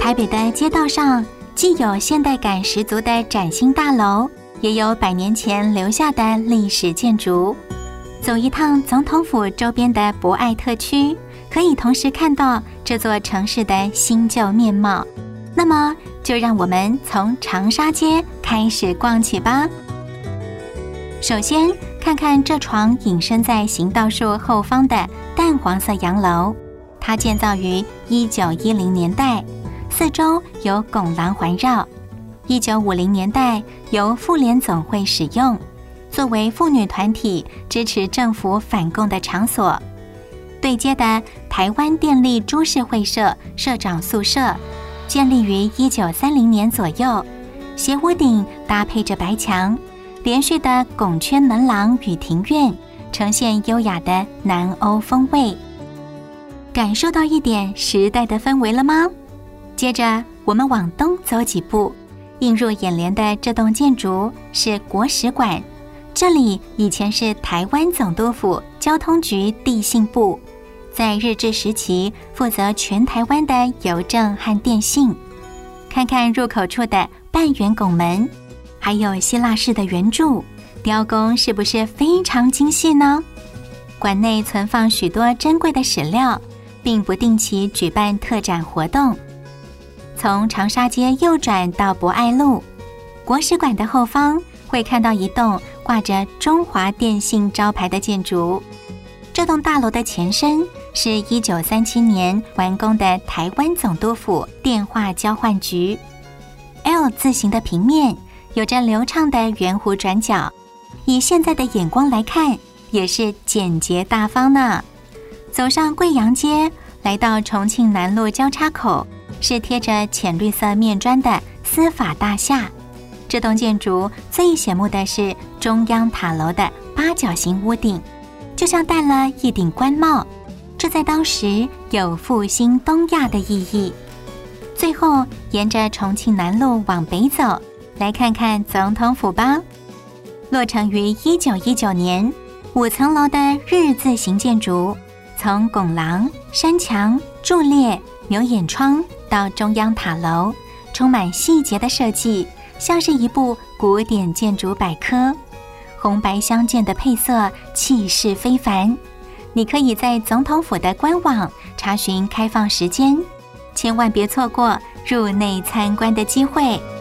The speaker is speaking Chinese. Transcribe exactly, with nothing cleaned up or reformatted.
台北的街道上，既有现代感十足的崭新大楼，也有百年前留下的历史建筑。走一趟总统府周边的博爱特区，可以同时看到这座城市的新旧面貌。那么，就让我们从长沙街开始逛起吧。首先，看看这幢隐身在行道树后方的淡黄色洋楼，它建造于一九一零年代，四周有拱廊环绕。一九五零年代由妇联总会使用，作为妇女团体支持政府反共的场所。对接的台湾电力株式会社社长宿舍，建立于一九三零年左右，斜屋顶搭配着白墙，连续的拱圈门廊与庭院，呈现优雅的南欧风味。感受到一点时代的氛围了吗？接着我们往东走几步，映入眼帘的这栋建筑是国史馆，这里以前是台湾总督府交通局地信部，在日治时期负责全台湾的邮政和电信。看看入口处的半圆拱门，还有希腊式的圆柱，雕工是不是非常精细呢？馆内存放许多珍贵的史料，并不定期举办特展活动。从长沙街右转到博爱路，国史馆的后方会看到一栋挂着中华电信招牌的建筑。这栋大楼的前身是一九三七年完工的台湾总督府电话交换局。L 字形的平面有着流畅的圆弧转角，以现在的眼光来看，也是简洁大方呢。走上贵阳街，来到重庆南路交叉口，是贴着浅绿色面砖的司法大厦。这栋建筑最显目的是中央塔楼的八角形屋顶，就像戴了一顶官帽，这在当时有复兴东亚的意义。最后沿着重庆南路往北走，来看看总统府吧。落成于一九一九年，五层楼的日字形建筑，从拱廊、山墙、柱列、牛眼窗到中央塔楼，充满细节的设计，像是一部古典建筑百科。红白相间的配色，气势非凡。你可以在总统府的官网查询开放时间，千万别错过入内参观的机会。